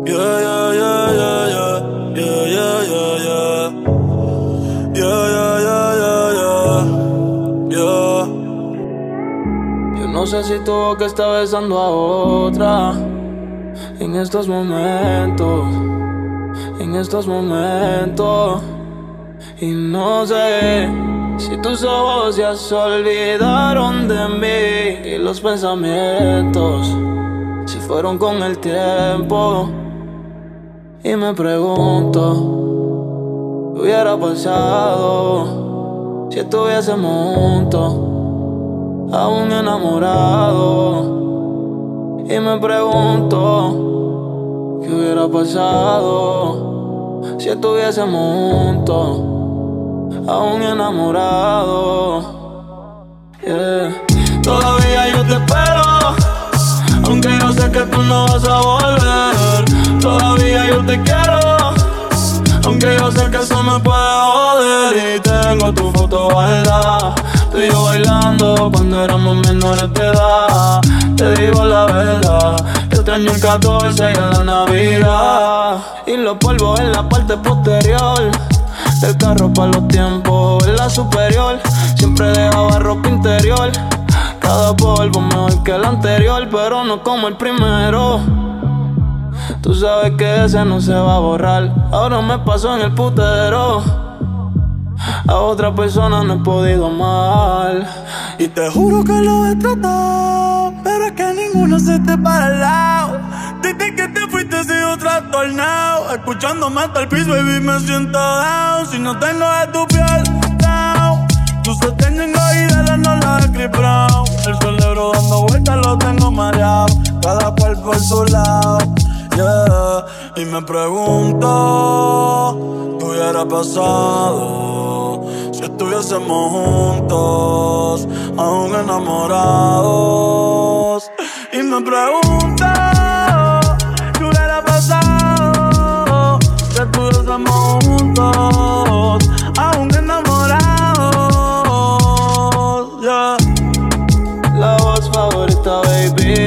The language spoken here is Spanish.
Yeah, yeah, yeah, yeah, yeah. Yeah, yeah, yeah, yeah. Yeah, yeah, yeah, yeah, yeah. Yeah. Yo no sé si tú que está besando a otra en estos momentos, en estos momentos. Y no sé si tus ojos ya se olvidaron de mí y los pensamientos si fueron con el tiempo. Y me pregunto qué hubiera pasado si estuviésemos juntos, aún enamorados. Y me pregunto qué hubiera pasado si estuviésemos juntos, aún enamorados. Yeah. Todavía yo te espero, aunque yo sé que tú no vas a volver. Todavía yo te quiero, aunque yo sé que eso me puede joder. Y tengo tu foto guardada, tú y yo bailando cuando éramos menores de edad. Te digo la verdad, yo extraño el 14 y la Navidad. Y los polvos en la parte posterior del carro pa' los tiempos en la superior. Siempre dejaba ropa interior, cada polvo mejor que el anterior, pero no como el primero. Tú sabes que ese no se va a borrar. Ahora me pasó en el putero, a otra persona no he podido amar. Y te juro que lo he tratado, pero es que ninguno se te para al lado. Desde que te fuiste he sido trastornado, escuchándome hasta el piso, baby, me siento down. Si no tengo de tu piel, down. Tu sostén tengo y de la no la de Chris Brown. El cerebro dando vueltas lo tengo mareado, cada cual por su lado. Yeah. Y me pregunto qué hubiera pasado si estuviésemos juntos, aún enamorados. Y me pregunto qué hubiera pasado si estuviésemos juntos, aún enamorados. Yeah. La voz favorita, baby.